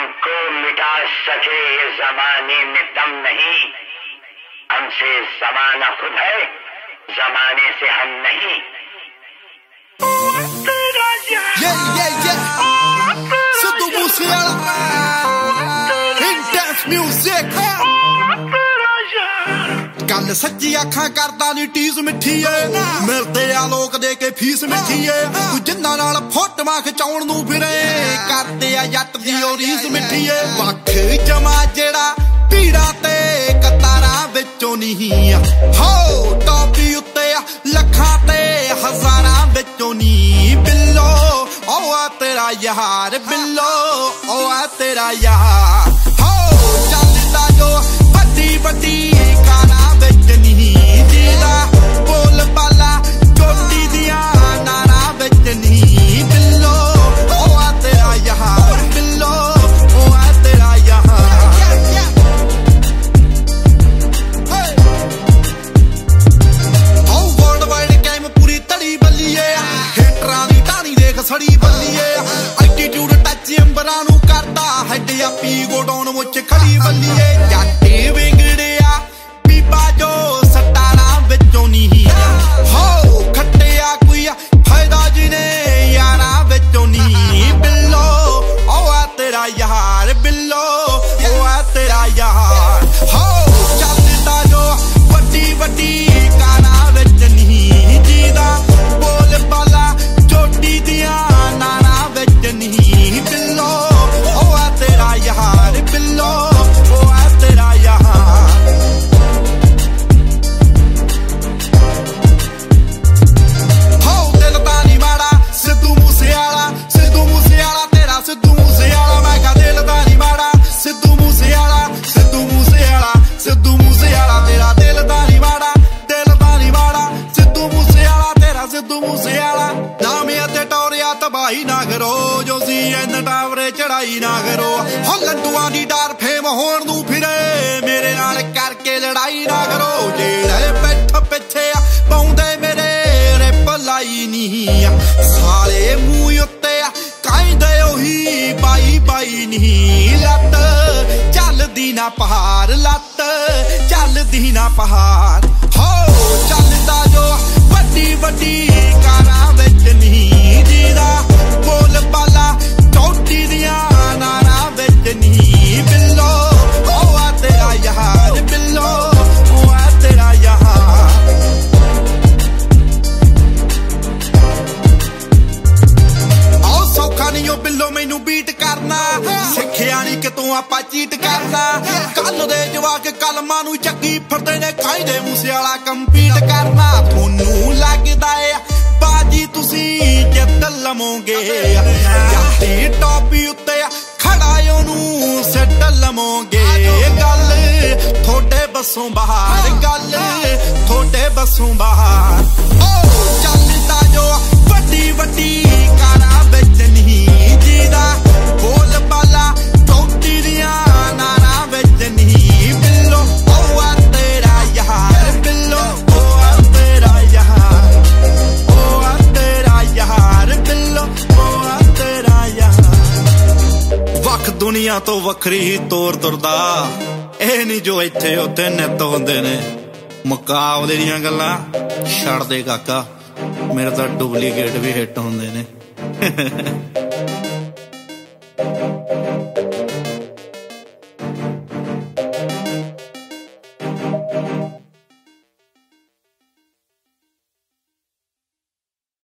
हमको मिटा सके ये जमाने में दम नहीं, हमसे जमाना खुद है, जमाने से हम नहीं। Sidhu Moosewala intense music. गल सच्ची अखां करदा नी टीज मिठी ए, मिलदे आ लोक दे के फीस मिठी ए। तू जिन्ना नाल फोटोआं खिचाउण नूं फिरे, करदे आ जट दी ओ रीस मिठी ए। वख जमा जेड़ा भीड़ां ते कतारां विचों नहीं हो, टॉपी उत्ते लखां ते हज़ारां विचों नी। बिल्लो ओ आ तेरा यार, बिल्लो ओ आ तेरा यार हो। चलदा जो वड्डी वड्डी कारां विच नहीं, जेड़ा बोल बाला चोटी दियां नारां विच नहीं। बिल्लो ओ आ तेरा यार, बिल्लो ओ आ तेरा यार। ओ वर्ल्ड वाइड गेम पूरी तड़ी बल्लीए, हेटरां दी टाणी देख सड़ी बल्लीए। एटीट्यूड टच अंबरां नूं करदा, हैड आपी गोडाउन मुच खड़ी बल्लीए। जाटे विगड़िया बीबा जो सटारां विचों नहीं हो, खट्टिया कोई फायदा जिने यारां विचों नहीं। बिल्लो ओ आ तेरा यार, बिल्लो ओ आ तेरा यार हो। चलदा जो वड्डी वड्डी कारां विच नहीं, जीदा बोल बाला चोटी दियां नारां विच नहीं। बिल्लो ओ आ तेरा यार, बिल्लो ओ आ तेरा यार। हो दिल दा नी माड़ा सिद्धू मूसेवाला, सिद्धू मूसेवाला तेरा सिद्धू मूसेवाला। मैं कहा दिल दा नी माड़ा सिद्धू मूसेवाला, सिद्धू मूसेवाला, सिद्धू मूसेवाला तेरा दिल दा नी माड़ा, दिल दा नी माड़ा सिद्धू मूसेवाला तेरा सिद्धू मूसेवाला। नामिया ते टोरिया तबाही ना करो, जो सी एन टावरे चढ़ाई ना करो। हो लड्डूआं दी डार फेम होण नूं फिरे, मेरे नाल करके लड़ाई ना करो। जेड़े बैठ पिछे पाउंदे मेरे रिप लाई नहीं, साले मूंह उत्ते काइंदे ओही बाई बाई नहीं। लत चलदी ना पहाड़, लत चलदी ना पहाड़ हो। चलदा जो वड्डी वड्डी कारां विच नहीं, जीदा बोल बाला चोटी दियां नारां विच नहीं। बिल्लो ओ आ तेरा यार, बिल्लो ओ आ तेरा यार। आओ सौखा नहीं ओ बिल्लो मैनू बीट करना, सिੱਖਿਆ नहीं कितों आपां चीट करना। कल दे जवाक कलमां नूं चक्की फिरदे ने, कायदे मूसेवाला कंपीट करना। थोनू लगदा ए बाजी तुसी जिੱਤ लवोगे, जाती टॉपी उत्ते खड़ा ओनू सिੱਟ लवोगे। गल थोड़े बसों बाहर, गल थोड़े बसों बाहर। ओ चलदा जो वड्डी वड्डी कारां विच नहीं, जीदा बोल बाला चोटी दियां नारां विच नहीं। बिल्लो ओ आ तेरा यार, बिल्लो ओ आ तेरा यार, ओ आ तेरा यार, बिल्लो ओ आ तेरा यार। वख दुनिया तो वखरी ही तौर तुरदा, ਇਹ ਨਹੀਂ ਜੋ ਇੱਥੇ ਉੱਥੇ ਨਿੱਤ ਹੁੰਦੇ ਨੇ। ਮੁਕਾਬਲੇ ਦੀਆਂ ਗੱਲਾਂ ਛੱਡ ਦੇ ਕਾਕਾ, ਮੇਰੇ ਤਾਂ ਡੁਪਲੀਕੇਟ ਵੀ ਹਿੱਟ ਹੁੰਦੇ ਨੇ।